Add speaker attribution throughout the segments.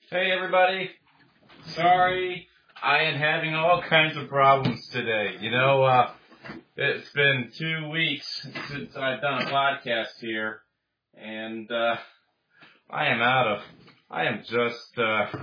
Speaker 1: Hey everybody, sorry, I am having all kinds of problems today. It's been 2 weeks since I've done a podcast here, and I am just,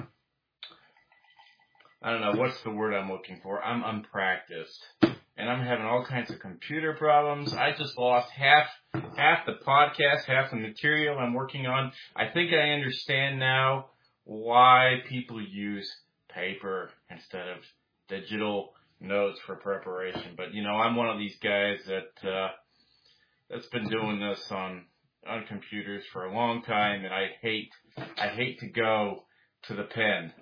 Speaker 1: I don't know, what's the word I'm looking for? I'm unpracticed, and I'm having all kinds of computer problems. I just lost half the podcast, half the material I'm working on. I think I understand now why people use paper instead of digital notes for preparation. But I'm one of these guys that's been doing this on computers for a long time, and I hate to go to the pen.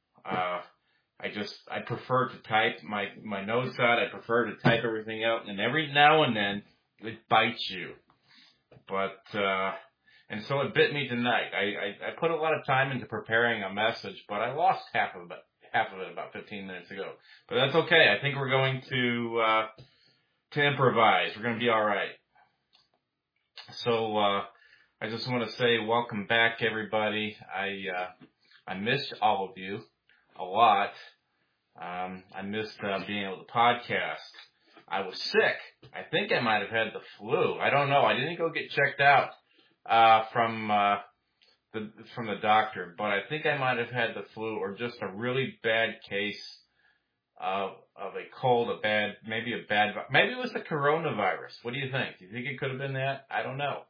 Speaker 1: I prefer to type my notes out. I prefer to type everything out, and every now and then it bites you. But and so it bit me tonight. I put a lot of time into preparing a message, but I lost half of it about 15 minutes ago. But that's okay. I think we're going to improvise. We're going to be all right. So I just want to say welcome back, everybody. I missed all of you a lot. I missed being able to podcast. I was sick. I think I might have had the flu. I don't know. I didn't go get checked out from the doctor, but I think I might have had the flu or just a really bad case of a cold, maybe it was the coronavirus. What do you think? Do you think it could have been that? I don't know.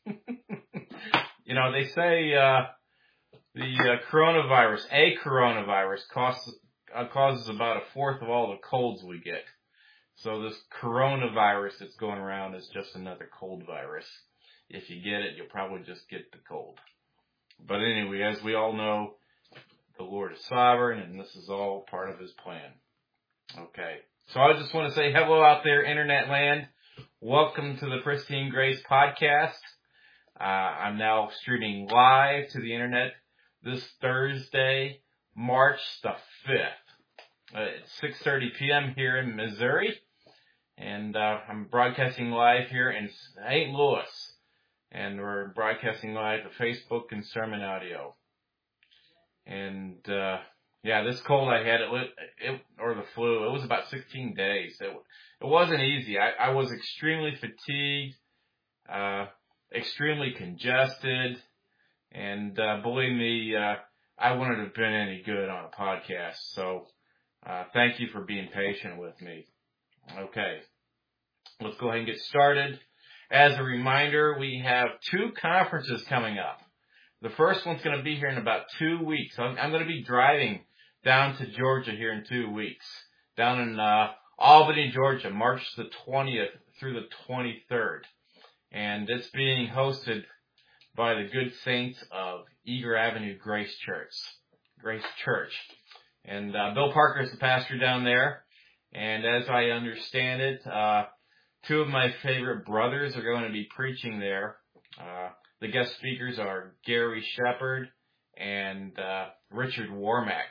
Speaker 1: They say the coronavirus causes about a fourth of all the colds we get. So this coronavirus that's going around is just another cold virus. If you get it, you'll probably just get the cold. But anyway, as we all know, the Lord is sovereign, and this is all part of His plan. Okay. So I just want to say hello out there, Internet land. Welcome to the Pristine Grace podcast. I'm now streaming live to the Internet this Thursday, March the 5th. It's 6:30 p.m. here in Missouri, and I'm broadcasting live here in St. Louis, and we're broadcasting live to Facebook and Sermon Audio. And this cold I had, or the flu, it was about 16 days. It wasn't easy. I was extremely fatigued, extremely congested, and believe me, I wouldn't have been any good on a podcast. So thank you for being patient with me. Okay, let's go ahead and get started. As a reminder, we have 2 conferences coming up. The first one's going to be here in about 2 weeks. I'm going to be driving down to Georgia here in 2 weeks, down in Albany, Georgia, March the 20th through the 23rd. And it's being hosted by the good saints of Eager Avenue Grace Church. And Bill Parker is the pastor down there. And as I understand it, 2 of my favorite brothers are going to be preaching there. The guest speakers are Gary Shepard and Richard Warmack.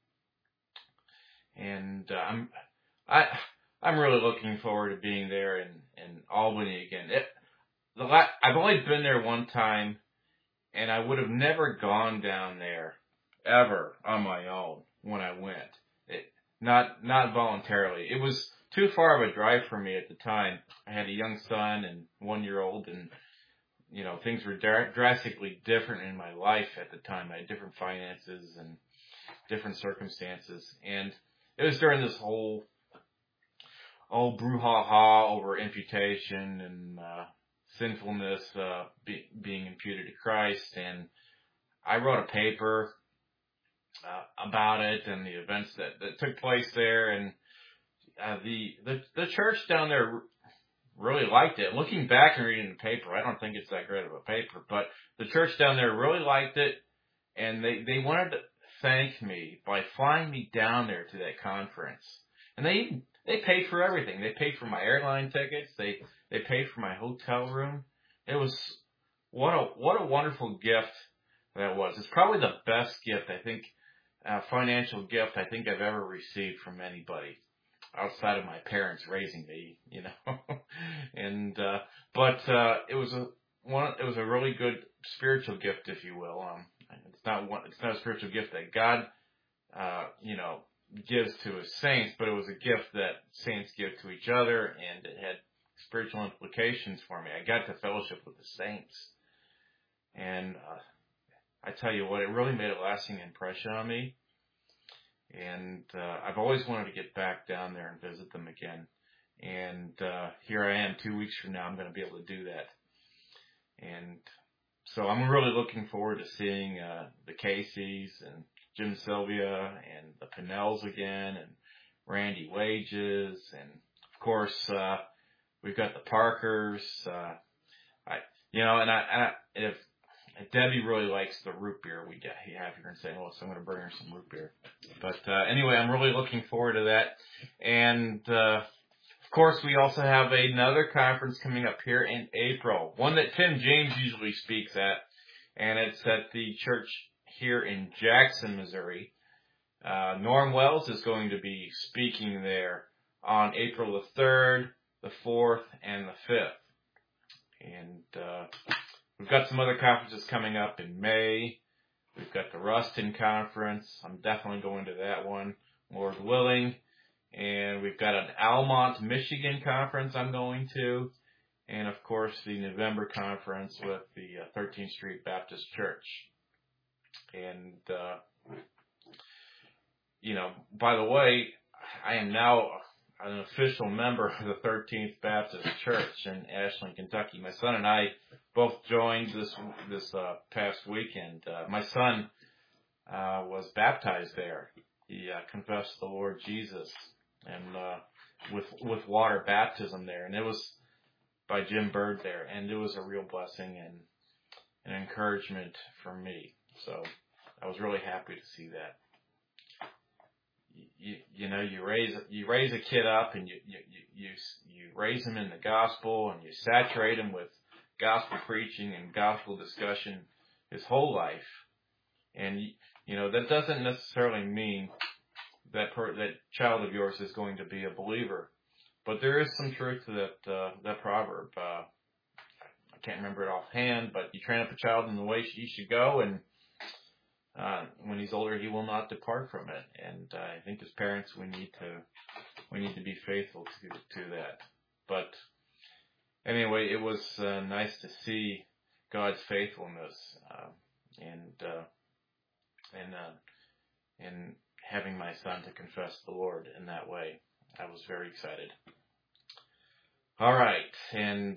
Speaker 1: And I'm really looking forward to being there in Albany again. I've only been there one time, and I would have never gone down there ever on my own when I went. Not voluntarily. It was too far of a drive for me at the time. I had a young son and 1-year-old, and things were drastically different in my life at the time. I had different finances and different circumstances, and it was during this whole brouhaha over imputation and sinfulness being imputed to Christ, and I wrote a paper about it and the events that took place there, and the church down there really liked it. Looking back and reading the paper, I don't think it's that great of a paper, but the church down there really liked it, and they wanted to thank me by flying me down there to that conference. And they paid for everything. They paid for my airline tickets. They paid for my hotel room. It was what a wonderful gift that was. It's probably the best gift, I think, financial gift I think I've ever received from anybody outside of my parents raising me, and but it was a really good spiritual gift, if you will. It's not a spiritual gift that God, gives to his saints, but it was a gift that saints give to each other, and it had spiritual implications for me. I got to fellowship with the saints, and I tell you what, it really made a lasting impression on me. And I've always wanted to get back down there and visit them again. And here I am, 2 weeks from now, I'm going to be able to do that. And so I'm really looking forward to seeing the Caseys and Jim Sylvia and the Pinnells again, and Randy Wages, and of course we've got the Parkers. If Debbie really likes the root beer we have here in St. Louis, so I'm going to bring her some root beer. But anyway, I'm really looking forward to that. And of course, we also have another conference coming up here in April, one that Tim James usually speaks at, and it's at the church here in Jackson, Missouri. Norm Wells is going to be speaking there on April the 3rd, the 4th, and the 5th. And we've got some other conferences coming up in May. We've got the Ruston Conference. I'm definitely going to that one, Lord willing. And we've got an Almont, Michigan conference I'm going to. And, of course, the November conference with the 13th Street Baptist Church. And, by the way, I am now an official member of the 13th Baptist Church in Ashland, Kentucky. My son and I both joined this past weekend. My son was baptized there. He confessed the Lord Jesus, and with water baptism there, and it was by Jim Bird there, and it was a real blessing and an encouragement for me. So I was really happy to see that. You raise a kid up, and you raise him in the gospel, and you saturate him with gospel preaching and gospel discussion his whole life. And that doesn't necessarily mean that child of yours is going to be a believer, but there is some truth to that proverb. I can't remember it offhand, but you train up a child in the way he should go, and when he's older, he will not depart from it. And I think as parents, we need to be faithful to that. But anyway, it was nice to see God's faithfulness and having my son to confess the Lord in that way. I was very excited. All right, and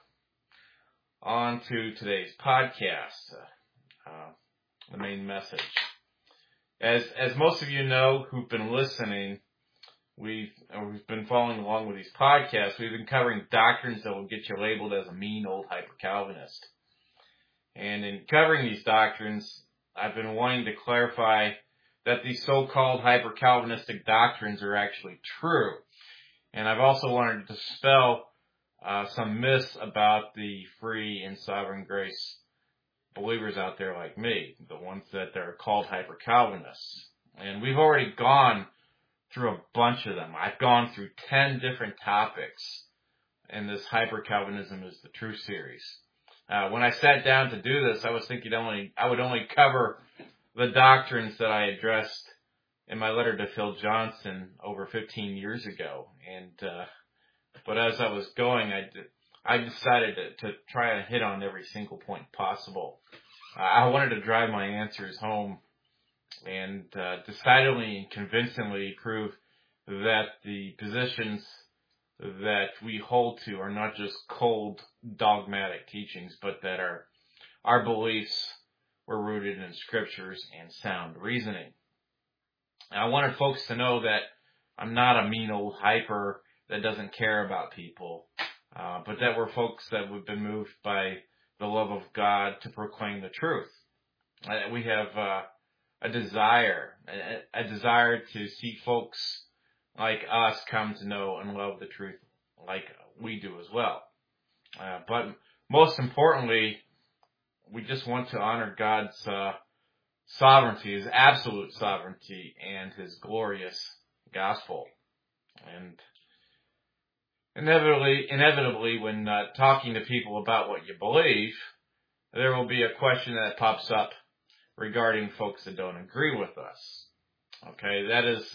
Speaker 1: on to today's podcast. The main message. As most of you know who've been listening, we've been following along with these podcasts. We've been covering doctrines that will get you labeled as a mean old hyper-Calvinist. And in covering these doctrines, I've been wanting to clarify that these so-called hyper-Calvinistic doctrines are actually true. And I've also wanted to dispel some myths about the free and sovereign grace believers out there like me, the ones that are called hyper-Calvinists. And we've already gone through a bunch of them. I've gone through 10 different topics in this Hyper-Calvinism is the True series. When I sat down to do this, I was thinking I would only cover the doctrines that I addressed in my letter to Phil Johnson over 15 years ago. But as I was going, I decided to try and hit on every single point possible. I wanted to drive my answers home and decidedly and convincingly prove that the positions that we hold to are not just cold dogmatic teachings, but that our beliefs were rooted in scriptures and sound reasoning. And I wanted folks to know that I'm not a mean old hyper that doesn't care about people, but that we're folks that have been moved by the love of God to proclaim the truth. We have a desire to see folks like us come to know and love the truth like we do as well. But most importantly, we just want to honor God's sovereignty, His absolute sovereignty, and His glorious gospel. And inevitably, when talking to people about what you believe, there will be a question that pops up. regarding folks that don't agree with us. Okay, that is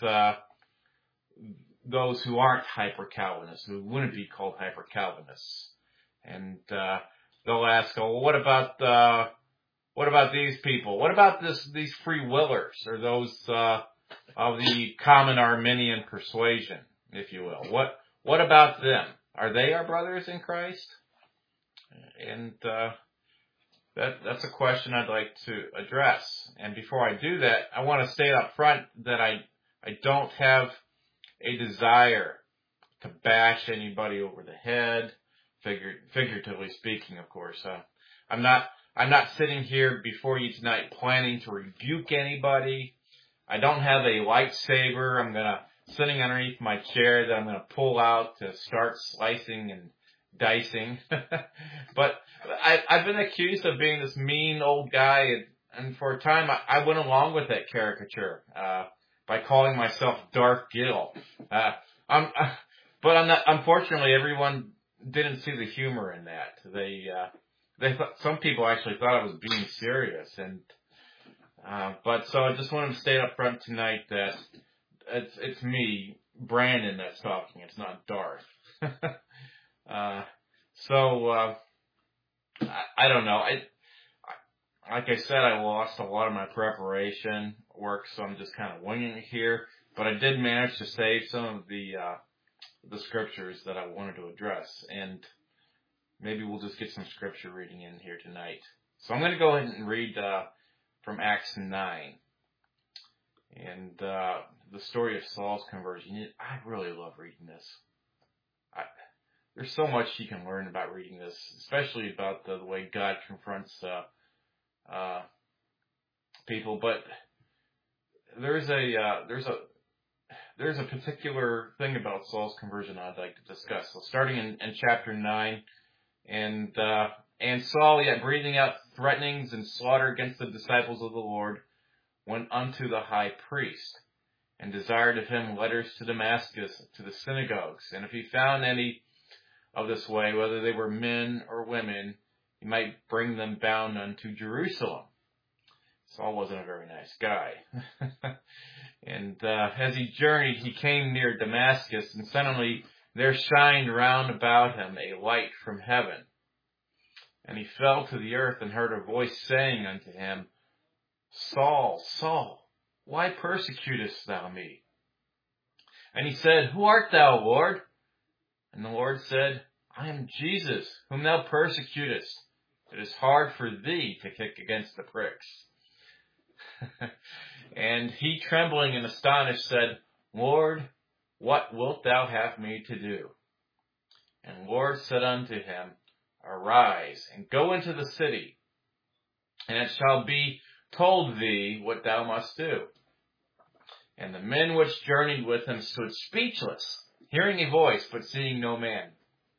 Speaker 1: those who aren't hyper-Calvinists, who wouldn't be called hyper-Calvinists. And they'll ask, oh, well, what about these people? What about these free willers, or those of the common Arminian persuasion, if you will? What about them? Are they our brothers in Christ? And that's a question I'd like to address. And before I do that, I want to state up front that I don't have a desire to bash anybody over the head, figuratively speaking, of course. I'm not sitting here before you tonight planning to rebuke anybody. I don't have a lightsaber sitting underneath my chair that I'm going to pull out to start slicing and dicing. But I've been accused of being this mean old guy, and for a time I went along with that caricature by calling myself Darth Gill. But I'm not. Unfortunately, everyone didn't see the humor in that. They thought, some people actually thought I was being serious, and but so I just wanted to state up front tonight that it's me, Brandon, that's talking. It's not Darth. I don't know. Like I said, I lost a lot of my preparation work, so I'm just kind of winging it here. But I did manage to save some of the scriptures that I wanted to address, and maybe we'll just get some scripture reading in here tonight. So I'm going to go ahead and read from Acts 9, and the story of Saul's conversion. I really love reading this. There's so much you can learn about reading this, especially about the way God confronts people. But there's a particular thing about Saul's conversion I'd like to discuss. So starting in chapter 9, and Saul, yet breathing out threatenings and slaughter against the disciples of the Lord, went unto the high priest, and desired of him letters to Damascus, to the synagogues, and if he found any of this way, whether they were men or women, he might bring them bound unto Jerusalem. Saul wasn't a very nice guy. And as he journeyed, he came near Damascus, and suddenly there shined round about him a light from heaven. And he fell to the earth, and heard a voice saying unto him, Saul, Saul, why persecutest thou me? And he said, Who art thou, Lord? And the Lord said, I am Jesus, whom thou persecutest. It is hard for thee to kick against the pricks. And he, trembling and astonished, said, Lord, what wilt thou have me to do? And the Lord said unto him, Arise, and go into the city, and it shall be told thee what thou must do. And the men which journeyed with him stood speechless, hearing a voice, but seeing no man.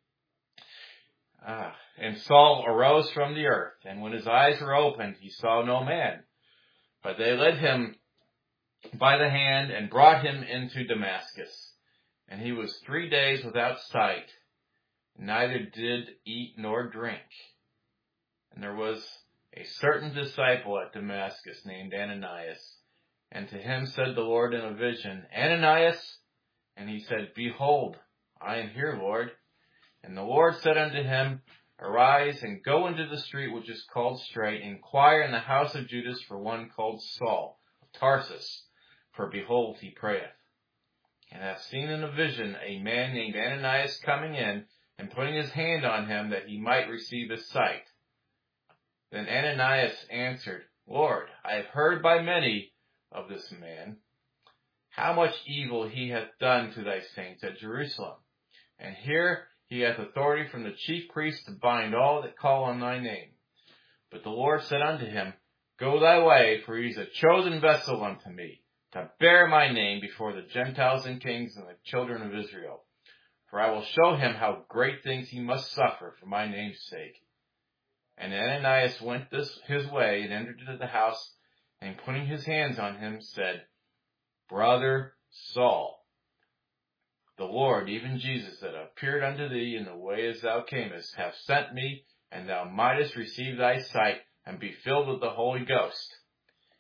Speaker 1: And Saul arose from the earth, and when his eyes were opened, he saw no man. But they led him by the hand, and brought him into Damascus. And he was 3 days without sight, neither did eat nor drink. And there was a certain disciple at Damascus named Ananias. And to him said the Lord in a vision, Ananias? And he said, Behold, I am here, Lord. And the Lord said unto him, Arise, and go into the street which is called Straight, and inquire in the house of Judas for one called Saul of Tarsus. For behold, he prayeth. And hath seen in a vision a man named Ananias coming in, and putting his hand on him, that he might receive his sight. Then Ananias answered, Lord, I have heard by many of this man, how much evil he hath done to thy saints at Jerusalem. And here he hath authority from the chief priests to bind all that call on thy name. But the Lord said unto him, Go thy way, for he is a chosen vessel unto me, to bear my name before the Gentiles and kings and the children of Israel. For I will show him how great things he must suffer for my name's sake. And Ananias went his way, and entered into the house, and putting his hands on him, said, Brother Saul, the Lord, even Jesus, that appeared unto thee in the way as thou camest, hath sent me, and thou mightest receive thy sight, and be filled with the Holy Ghost.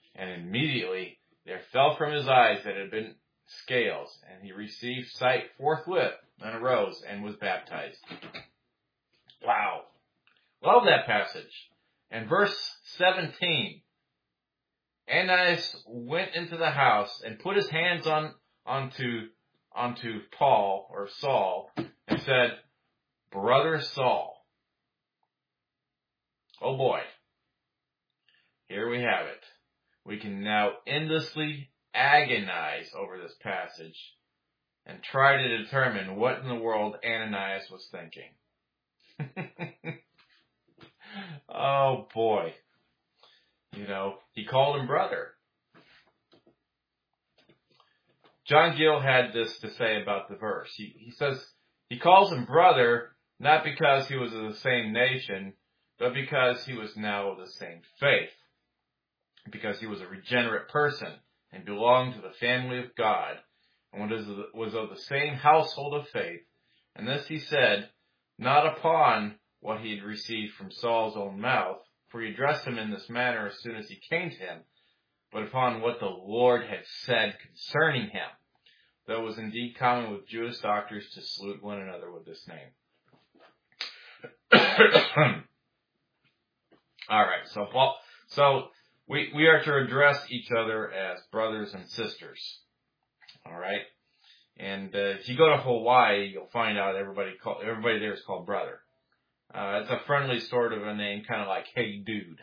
Speaker 1: And immediately there fell from his eyes that had been scales, and he received sight forthwith, and arose, and was baptized. Wow. Love that passage. And verse 17. Ananias went into the house and put his hands onto Paul, or Saul, and said, Brother Saul. Oh boy. Here we have it. We can now endlessly agonize over this passage and try to determine what in the world Ananias was thinking. Oh boy. You know, he called him brother. John Gill had this to say about the verse. He says he calls him brother not because he was of the same nation, but because he was now of the same faith. Because he was a regenerate person and belonged to the family of God and was of the same household of faith. And this he said, not upon what he had received from Saul's own mouth, for he addressed him in this manner as soon as he came to him, but upon what the Lord had said concerning him, though it was indeed common with Jewish doctors to salute one another with this name. All right, so we are to address each other as brothers and sisters. All right, and if you go to Hawaii, you'll find out everybody there is called brother. It's a friendly sort of a name, kind of like hey dude.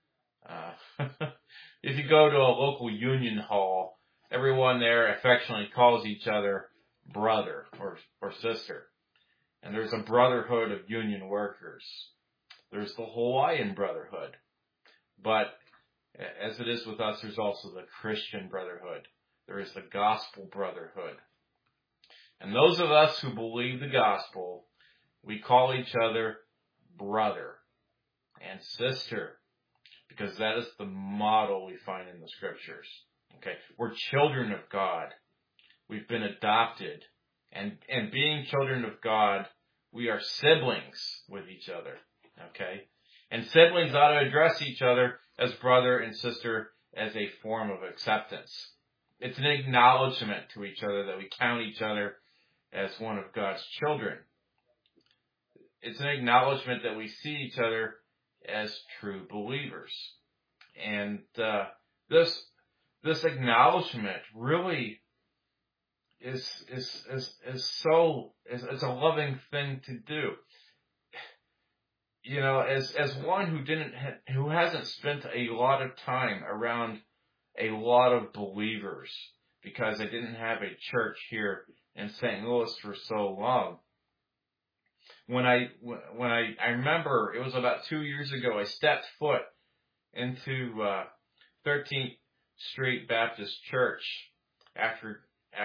Speaker 1: If you go to a local union hall, everyone there affectionately calls each other brother or sister. And there's a brotherhood of union workers. There's the Hawaiian brotherhood. But as it is with us, there's also the Christian brotherhood. There is the gospel brotherhood. And those of us who believe the gospel, we call each other brother and sister, because that is the model we find in the scriptures. Okay, we're children of God. We've been adopted, and being children of God, we are siblings with each other. Okay, and siblings ought to address each other as brother and sister as a form of acceptance. It's an acknowledgement to each other that we count each other as one of God's children. It's an acknowledgement that we see each other as true believers. And this acknowledgement really is a loving thing to do. You know, as one who hasn't spent a lot of time around a lot of believers, because I didn't have a church here in St. Louis for so long. When I remember, it was about 2 years ago, I stepped foot into 13th Street Baptist Church after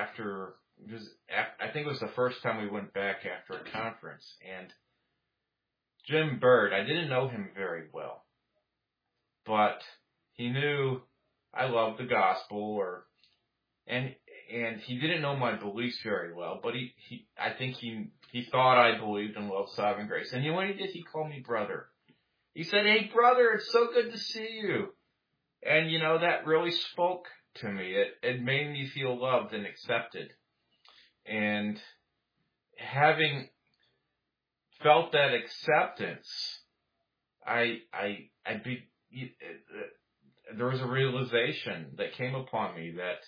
Speaker 1: I think it was the first time we went back after a conference. And Jim Bird, I didn't know him very well, but he knew I loved the gospel, and he didn't know my beliefs very well, but I think he thought I believed and loved sovereign grace. And when he did, he called me brother. He said, "Hey brother, it's so good to see you." And you know, that really spoke to me. It made me feel loved and accepted. And having felt that acceptance, there was a realization that came upon me that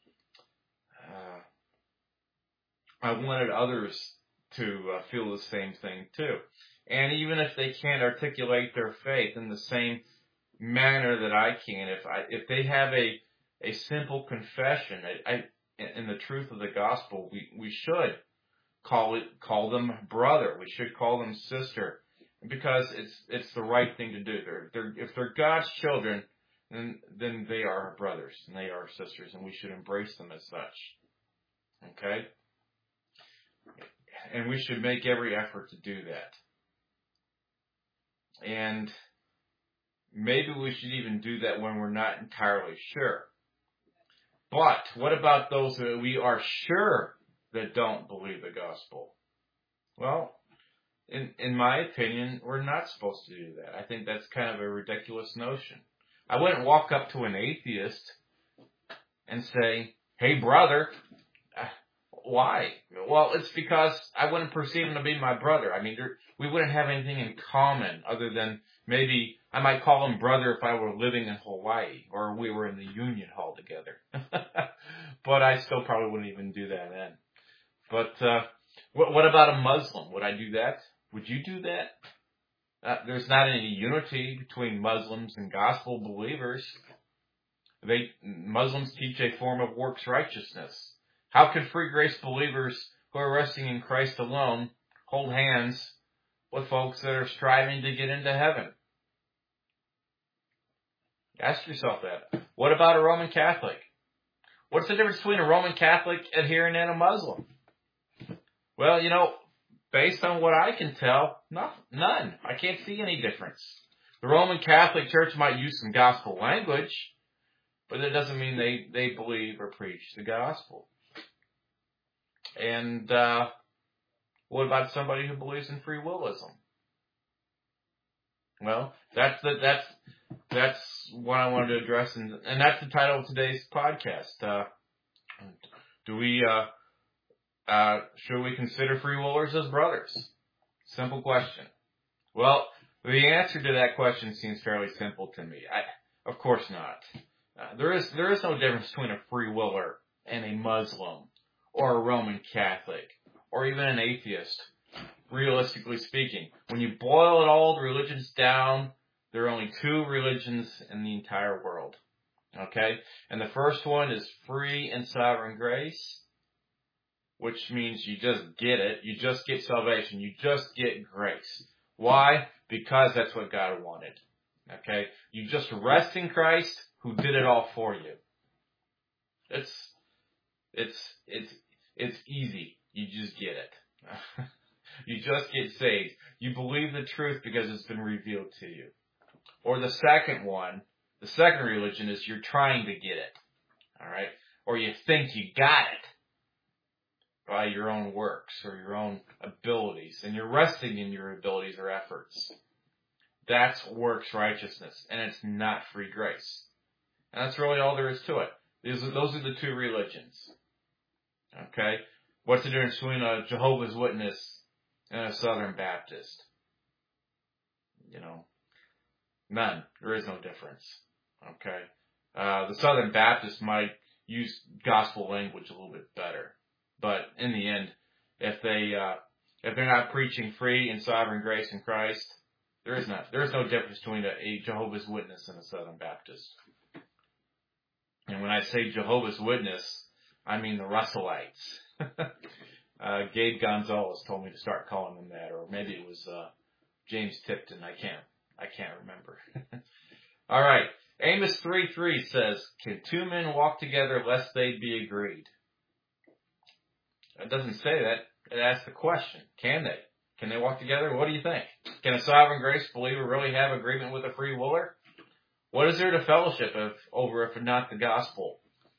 Speaker 1: I wanted others to feel the same thing too. And even if they can't articulate their faith in the same manner that I can, if they have a simple confession in the truth of the gospel, we should call them brother. We should call them sister, because it's the right thing to do. If they're God's children, then they are our brothers and they are our sisters, and we should embrace them as such. Okay? And we should make every effort to do that. And maybe we should even do that when we're not entirely sure. But what about those that we are sure that don't believe the gospel? Well, in my opinion, we're not supposed to do that. I think that's kind of a ridiculous notion. I wouldn't walk up to an atheist and say, hey, brother, why? Well, it's because I wouldn't perceive him to be my brother. I mean, we wouldn't have anything in common other than maybe I might call him brother if I were living in Hawaii or we were in the Union Hall together. But I still probably wouldn't even do that then. But what about a Muslim? Would I do that? Would you do that? There's not any unity between Muslims and gospel believers. Muslims teach a form of works righteousness. How can free grace believers who are resting in Christ alone hold hands with folks that are striving to get into heaven? Ask yourself that. What about a Roman Catholic? What's the difference between a Roman Catholic adherent and a Muslim? Well, based on what I can tell, none. I can't see any difference. The Roman Catholic Church might use some gospel language, but that doesn't mean they believe or preach the gospel. And what about somebody who believes in free willism? Well, that's what I wanted to address, and that's the title of today's podcast. Should we consider free willers as brothers? Simple question. Well, the answer to that question seems fairly simple to me. Of course not. There is no difference between a free willer and a Muslim, or a Roman Catholic, or even an atheist, realistically speaking. When you boil all the religions down, there are only two religions in the entire world. Okay? And the first one is free and sovereign grace, which means you just get it. You just get salvation. You just get grace. Why? Because that's what God wanted. Okay? You just rest in Christ, who did it all for you. It's easy. You just get it. You just get saved. You believe the truth because it's been revealed to you. Or the second religion is you're trying to get it. Alright? Or you think you got it by your own works or your own abilities. And you're resting in your abilities or efforts. That's works righteousness. And it's not free grace. And that's really all there is to it. Those are the two religions. Okay? What's the difference between a Jehovah's Witness and a Southern Baptist? None. There is no difference. Okay? The Southern Baptist might use gospel language a little bit better. But in the end, if they're not preaching free and sovereign grace in Christ, there is no difference between a Jehovah's Witness and a Southern Baptist. And when I say Jehovah's Witness, I mean the Russellites. Gabe Gonzalez told me to start calling them that, or maybe it was James Tipton. I can't remember. All right. Amos 3:3 says, "Can two men walk together lest they be agreed?" It doesn't say that. It asks the question: Can they? Can they walk together? What do you think? Can a sovereign grace believer really have agreement with a free willer? What is there to fellowship over if not the gospel?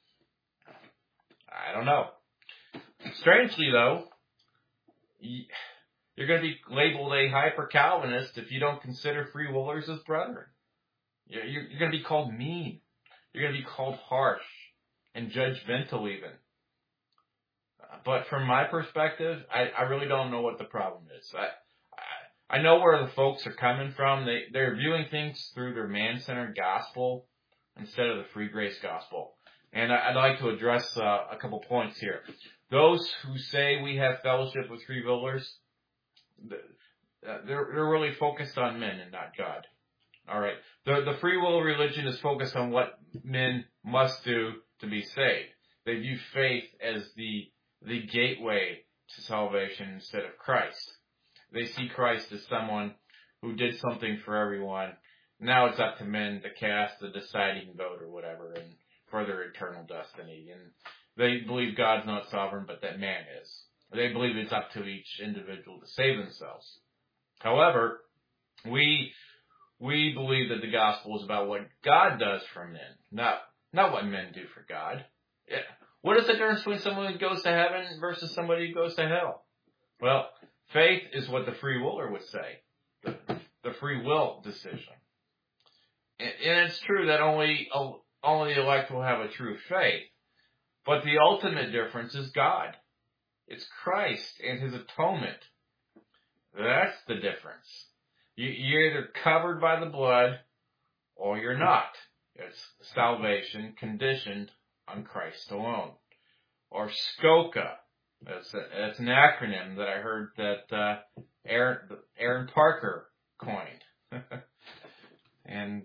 Speaker 1: I don't know. Strangely, though, you're going to be labeled a hyper-Calvinist if you don't consider free willers as brethren. You're going to be called mean. You're going to be called harsh and judgmental even. But from my perspective, I really don't know what the problem is. I know where the folks are coming from. They're viewing things through their man-centered gospel instead of the free grace gospel. And I'd like to address a couple points here. Those who say we have fellowship with free willers, they're really focused on men and not God. All right. The free will religion is focused on what men must do to be saved. They view faith as the gateway to salvation instead of Christ. They see Christ as someone who did something for everyone. Now it's up to men to cast the deciding vote or whatever and for their eternal destiny. And they believe God's not sovereign, but that man is. They believe it's up to each individual to save themselves. However, we believe that the gospel is about what God does for men, not what men do for God. Yeah. What is the difference between someone who goes to heaven versus somebody who goes to hell? Well, faith is what the free willer would say, the free will decision. And it's true that only the elect will have a true faith. But the ultimate difference is God. It's Christ and His atonement. That's the difference. You're either covered by the blood or you're not. It's salvation conditioned on Christ alone. Or SCOCA. That's an acronym that I heard that Aaron Parker coined. And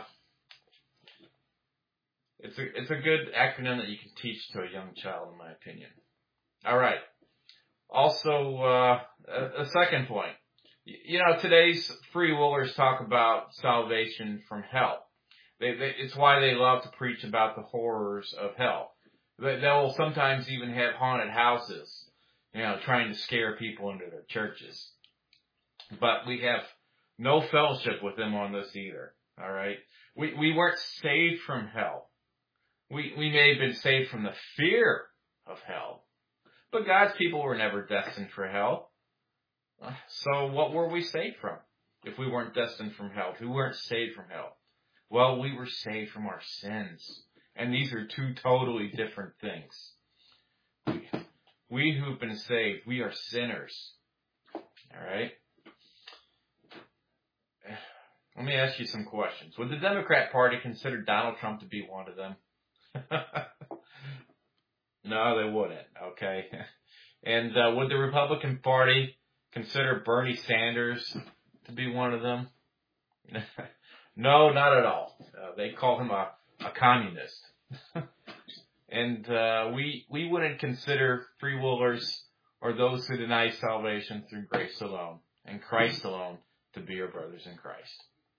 Speaker 1: it's a good acronym that you can teach to a young child, in my opinion. All right. Also, a second point. Today's free willers talk about salvation from hell. It's why they love to preach about the horrors of hell. They'll sometimes even have haunted houses, trying to scare people into their churches. But we have no fellowship with them on this either. All right. We weren't saved from hell. We may have been saved from the fear of hell. But God's people were never destined for hell. So what were we saved from if we weren't destined from hell, if we weren't saved from hell? Well, we were saved from our sins. And these are two totally different things. We who've been saved, we are sinners. All right? Let me ask you some questions. Would the Democrat Party consider Donald Trump to be one of them? No, they wouldn't. Okay. And would the Republican Party consider Bernie Sanders to be one of them? No, not at all. They call him a communist. And we wouldn't consider free willers or those who deny salvation through grace alone and Christ alone to be our brothers in Christ.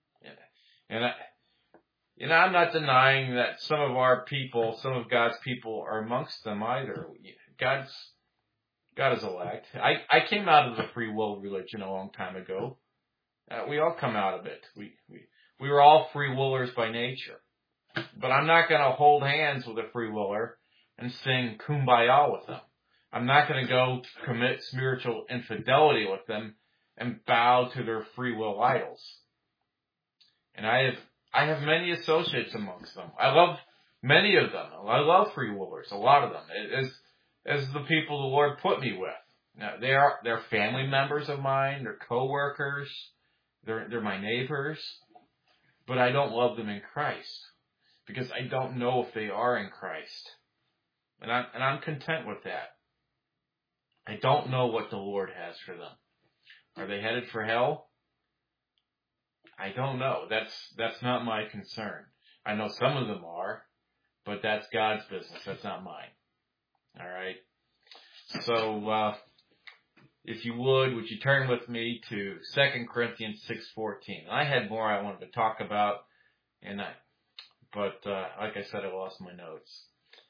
Speaker 1: And I'm not denying that some of our people, some of God's people are amongst them either. God is elect. I came out of the free will religion a long time ago. We all come out of it. We were all free willers by nature. But I'm not going to hold hands with a free willer and sing Kumbaya with them. I'm not going to go commit spiritual infidelity with them and bow to their free will idols. And I have many associates amongst them. I love many of them. I love free willers, a lot of them, as the people the Lord put me with. Now, they're family members of mine, they're co-workers, they're my neighbors, but I don't love them in Christ because I don't know if they are in Christ. And I'm content with that. I don't know what the Lord has for them. Are they headed for hell? I don't know. That's not my concern. I know some of them are, but that's God's business. That's not mine. All right. So, if you would you turn with me to 2 Corinthians 6:14? I had more I wanted to talk about, but like I said, I lost my notes,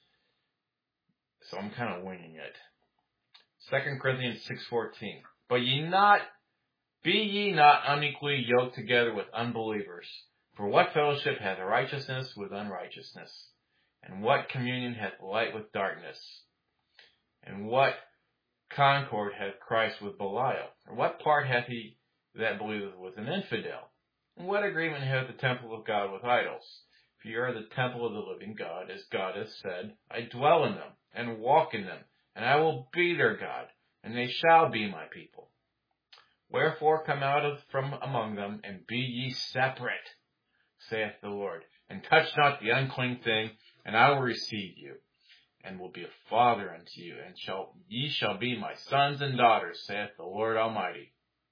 Speaker 1: so I'm kind of winging it. 2 Corinthians 6:14. Be ye not unequally yoked together with unbelievers. For what fellowship hath righteousness with unrighteousness? And what communion hath light with darkness? And what concord hath Christ with Belial? Or what part hath he that believeth with an infidel? And what agreement hath the temple of God with idols? For ye are the temple of the living God, as God hath said, I dwell in them, and walk in them, and I will be their God, and they shall be my people. Wherefore come out from among them, and be ye separate, saith the Lord, and touch not the unclean thing, and I will receive you, and will be a father unto you, and ye shall be my sons and daughters, saith the Lord Almighty.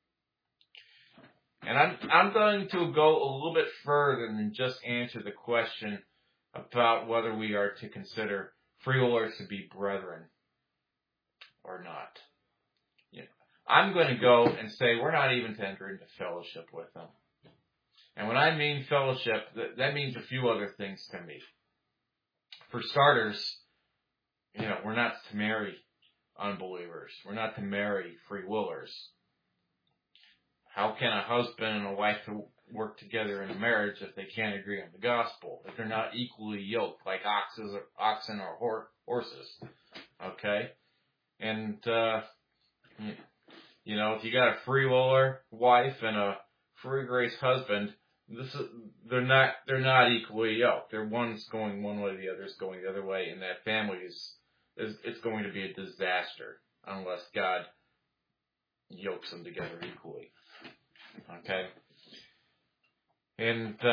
Speaker 1: And I'm going to go a little bit further than just answer the question about whether we are to consider free willers to be brethren or not. I'm going to go and say we're not even to enter into fellowship with them. And when I mean fellowship, that means a few other things to me. For starters, we're not to marry unbelievers. We're not to marry free willers. How can a husband and a wife work together in a marriage if they can't agree on the gospel? If they're not equally yoked like oxen or horses? Okay? And, if you got a free willer wife and a free grace husband, they're not equally yoked. One's going one way, the other's going the other way, and that family it's going to be a disaster unless God yokes them together equally. Okay? And,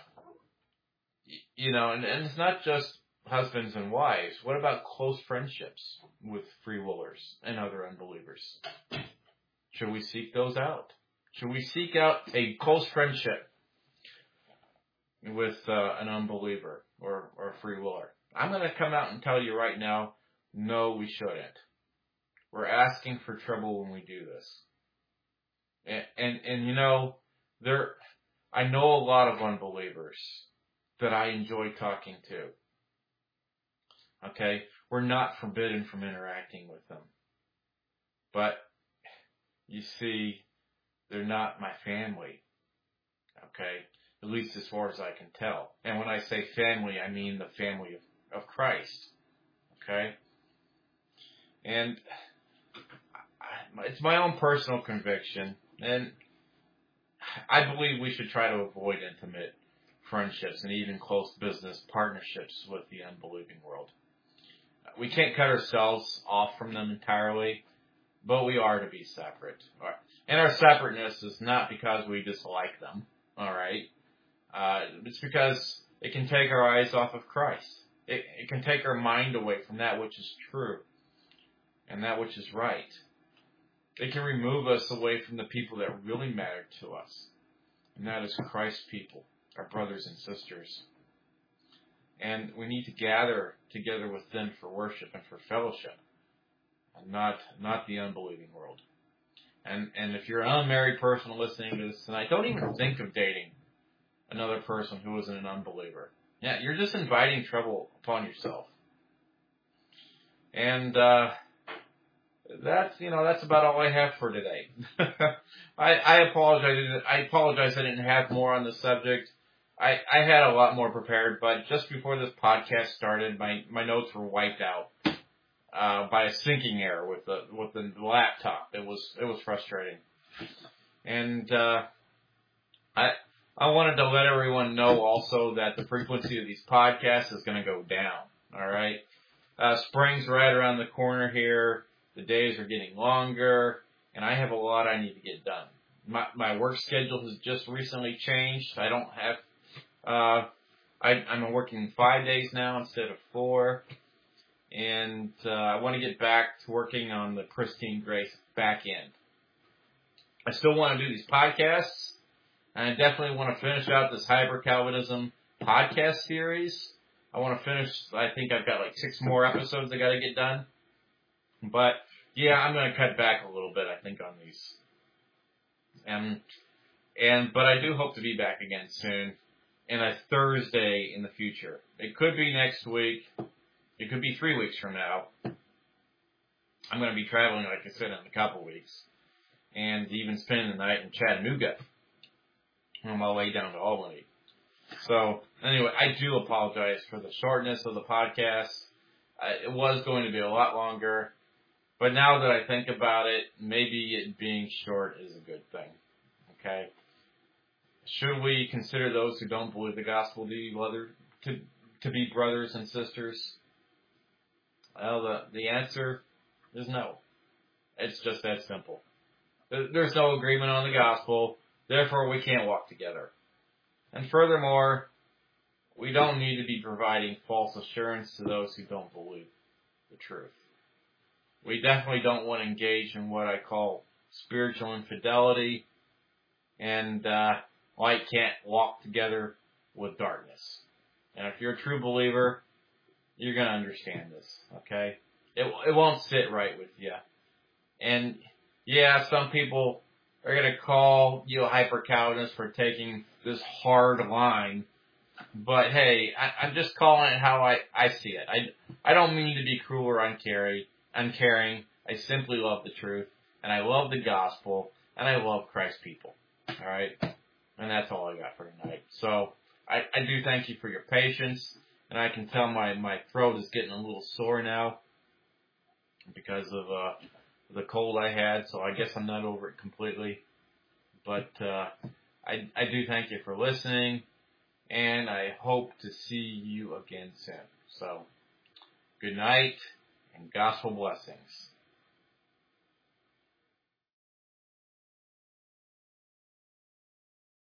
Speaker 1: and it's not just husbands and wives. What about close friendships with free willers and other unbelievers? Should we seek those out? Should we seek out a close friendship with an unbeliever or a free willer? I'm going to come out and tell you right now, no, we shouldn't. We're asking for trouble when we do this. And I know a lot of unbelievers that I enjoy talking to. Okay? We're not forbidden from interacting with them. But, you see, they're not my family. Okay? At least as far as I can tell. And when I say family, I mean the family of Christ. Okay? And it's my own personal conviction, and I believe we should try to avoid intimate friendships and even close business partnerships with the unbelieving world. We can't cut ourselves off from them entirely, but we are to be separate. And our separateness is not because we dislike them, all right? It's because it can take our eyes off of Christ. It can take our mind away from that which is true and that which is right. It can remove us away from the people that really matter to us, and that is Christ's people, our brothers and sisters. And we need to gather together with them for worship and for fellowship, and not the unbelieving world. And if you're an unmarried person listening to this tonight, don't even think of dating another person who isn't an unbeliever. Yeah, you're just inviting trouble upon yourself. And that's about all I have for today. I apologize. I didn't have more on the subject. I had a lot more prepared, but just before this podcast started, my notes were wiped out by a syncing error with the laptop. It was frustrating, and I wanted to let everyone know also that the frequency of these podcasts is going to go down. All right, spring's right around the corner here. The days are getting longer, and I have a lot I need to get done. My work schedule has just recently changed. I don't have, I'm working 5 days now instead of 4, and I want to get back to working on the Pristine Grace back end. I still want to do these podcasts, and I definitely want to finish out this Hyper Calvinism podcast series. I want to finish, I think I've got like 6 more episodes I got to get done. But, yeah, I'm going to cut back a little bit, I think, on these. But I do hope to be back again soon, and a Thursday in the future. It could be next week. It could be 3 weeks from now. I'm going to be traveling, like I said, in a couple weeks, and even spending the night in Chattanooga on my way down to Albany. So, anyway, I do apologize for the shortness of the podcast. It was going to be a lot longer. But now that I think about it, maybe it being short is a good thing. Okay? Should we consider those who don't believe the gospel to be brothers and sisters? Well, the answer is no. It's just that simple. There's no agreement on the gospel, therefore we can't walk together. And furthermore, we don't need to be providing false assurance to those who don't believe the truth. We definitely don't want to engage in what I call spiritual infidelity, and light can't walk together with darkness. And if you're a true believer, you're going to understand this, okay? It won't sit right with you. And, yeah, some people are going to call you a hyper-Calvinist for taking this hard line, but hey, I'm just calling it how I see it. I don't mean to be cruel or uncaring. I simply love the truth, and I love the gospel, and I love Christ's people. All right? And that's all I got for tonight. So I do thank you for your patience, and I can tell my throat is getting a little sore now because of the cold I had, so I guess I'm not over it completely. But I do thank you for listening, and I hope to see you again soon. So, good night and gospel blessings.